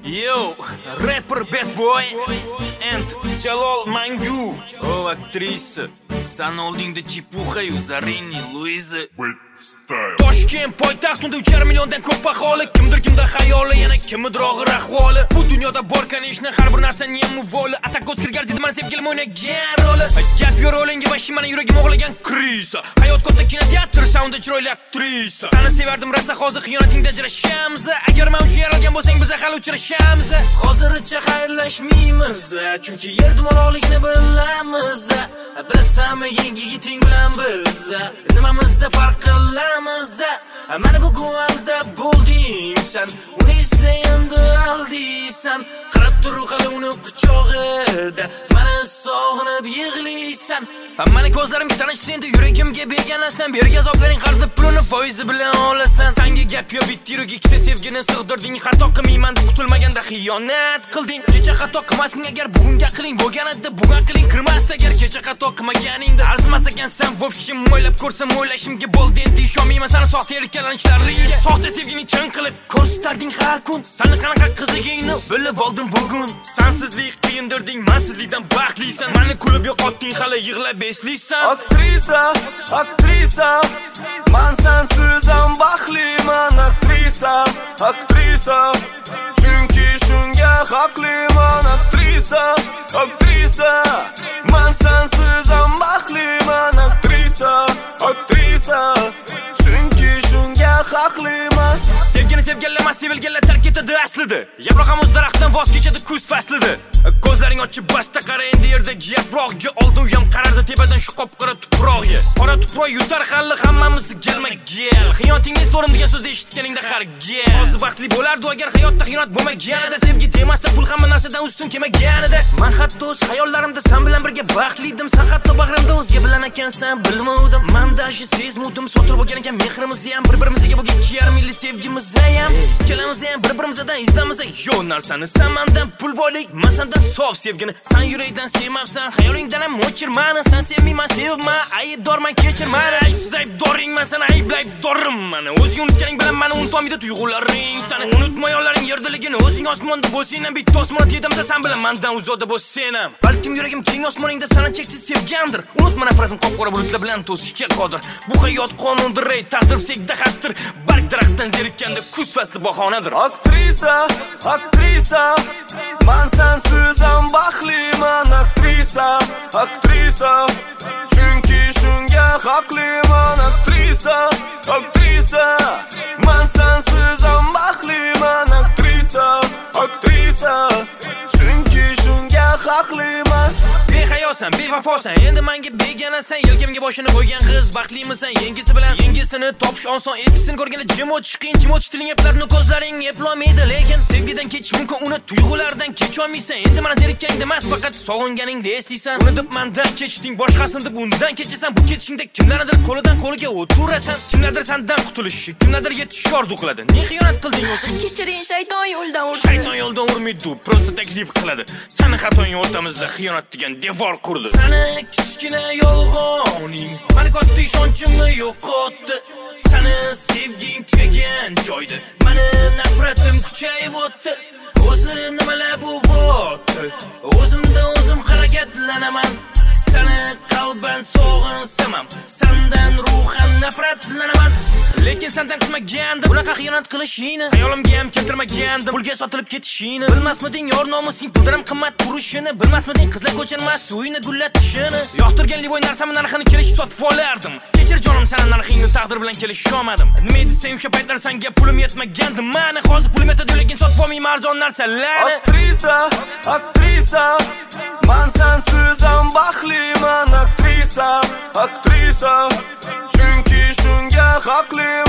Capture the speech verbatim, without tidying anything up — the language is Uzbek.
Yo, rapper Bad Boy and Jalol Mangu. O aktrisa San oldingda Chipuxa-yu Zarini Luiza Toshkent poytaxt unda uch yarim milliondan ko'p aholi. Kimdir kimda xayoli, yana kimdir og'ir ahvoli. Bu dunyoda bor kanishni har bir narsaning ham muvoli. Atak o'tkirgar dedi mana sevgilim o'ynagan roli. Gap yo'q rolingga va shimani yuragim o'g'lagan krisa. Hayot katta kinoteatr, soundda chiroyli aktrisa. Seni sevardim rasa hozir xiyonatingda ajrashamiz. Agar men uchun yaralgan bo'lsang biz hali uchrashamiz. Hozircha xayrlashmaymiz, chunki yer dumaloqligini bilamiz. Bilasanmi yangi yigiting bilan biz nimamizda farq qilamiz. Mana bugun aldab bo'lding sen, uni esa endi aldiysan. Qarab tur hali uni quchog'ida, mani sog'inib yig'laysan. Mani ko'zlarimga tanish senda, yuragimga beganasan. Bergan azoblaring qarzi pulini foizi bilan olasan. Senga gap yo'q, bitta yurag ikkita sevgini sig'dirding. Xato qilmayman deb kutilmaganda xiyonat qilding. Kecha xato qilmasding agar bugunga qiling bo'lganida, bugun qiling kirmasdi agar kecha xato qilmaganingda. Arzimas ekan sen vobshim o'ylab ko'rsam o'ylashimga bo'ldi endi ishonmayman sana soxtalikalanishlaringga. Soxta sevgini chin qilib ko'rsatarding har kun. Seni qanaqa qizligingni bilib oldim bugun. Sensizlik qiyindirding, mensizlikdan baxtlisan. Meni kulib yo'qotding, hali yig'lab eslaysan. Aktrisa, aktrisa, men sensiz ham baxtliman. Aktrisa, aktrisa, chunki shunga haqliman. Aktrisa, aktrisa, men sensiz ham baxtliman. Aktrisa, aktrisa, chunki shunga haqliman. Sevgini sevganlar sevilganlar tark etadi aslida. Yaproq ham o'z daraxtdan voz kechadi kuz faslida. Ko'zlaring ochib basta qara endi yerdagi yaproqga. Oldi u ham qarardi tepadan shu qop-qora tuproqga. Qora tuproq yutar hali hammamiz gelma-gel. Xiyonatingiz to'rim degan so'zni eshitganingda har gal. Hozir baxtli bo'lardi agar hayotda xiyonat bo'lmaganida. Sevgi temasda pul hamma narsadan ustun kelmaganida. Men hatto o'z hayollarimda sen bilan birga baxtlidim. Sen hatto bag'rimda o'zga bilan ekansan bilmovdim. Men dashi sezmovdim. So'tirib bo'lgan ekan mehrimizni ham, bir-birimizga bo'lgan ikki yarim yillik sevgimizni ham. Ikkalamizni ham bir-birimizdan izlamiz. Yo'q narsani sen mendan pul boylik, men sendan sof sevgini. Sen yurakdan sevmabsan, xayolingdan ham o'chir meni. Sen sevmayman, sevibman, aybdorman, kechir meni. Aybsiz aybdoringman, sen ayblayib dorrimman. O'zing unutganing bilan meni unutolmaydi tuyg'ularing. Seni unutma yo'llaring yerdaligini, o'zing osmonda bo'lsang ham bitta osmonda yedimsa sen bilan mendan uzoqda bo'lsang ham. Balkim yuragim keng osmoningda seni cheksiz sevgandir. Unutma nafratim qop-qora bulutlar bilan to'sishga qodir. Bu hayot qonundir, rey taqdir sekda xatdir. Barg daraxtdan zerikkanda kuz fasli bahonadir. Aktrisa, aktrisa, men sensiz ham baxtliman. Aktrisa, aktrisa, chunki shunga haqliman. Aktrisa, aktrisa, men sensiz ham baxtliman. Aktrisa, aktrisa, chunki shunga haqliman. Behayosan, bevafosan, endi menga beganasan. Yelkamga boshini qo'ygan qiz baxtlimisan. Yengisi bilan yengisini topish oson, eskisini ko'rganda jim o'tish qiyin. Jim o'tish tiling eplarni ko'zlaring eplolmaydi, lekin sevgidan kechish mumkin, uni tuyg'ulardan kecholmaysan. Endi mana zerikkaningda emas, faqat sog'inganingda eslaysan. Uni deb mendan kechding, boshqasini deb undan kechasan. Bu ketishingda kimlardir qo'lidan qo'liga o'tirasan. Kimlardir sendan qutulishi, kimlardir yetish orzu qiladi. Ne xiyonat qilding o'zi? Kechiring, shayton yo'ldan urdi. Shayton yo'ldan urmaydi, prosta taklif qiladi. Seni xatoing o'rtamizda xiyonat degan devor qurdi. Seni kichkina yolg'oning meni katta ishonchimni yo'qotdi. Seni sevging tugagan joyda meni nafratim kuchayib o'tdi. O'zi nimalar bu vaqt? O'zimda o'zim harakatlanaman. Seni qalban sog'insam ham sendan ruhan nafratlanaman. Lekin sendan kutmagandim bunaqa xiyonat qilishingni. Hayolimga ham keltirmagandim pulga sotilib ketishingni. Bilmasmiding yor nomusing puldan ham qimmat turishini. Bilmasmiding qizlar ko'chanmas uyni gullatishini. Yoqtirganli bo'y narsamni narxini kelishib sotib olardim. Kechir jonim, seni narxingni taqdir bilan kelisha olmadim. Nima edi sen o'sha paytlar senga pulim yetmagandi. Meni hozir pulim yetadi, lekin sotib olmayman arzon narsalarni. Aktrisa, aktrisa, men sensiz ham baxtliman. Aktrisa, aktrisa, chunki shunga haqliman.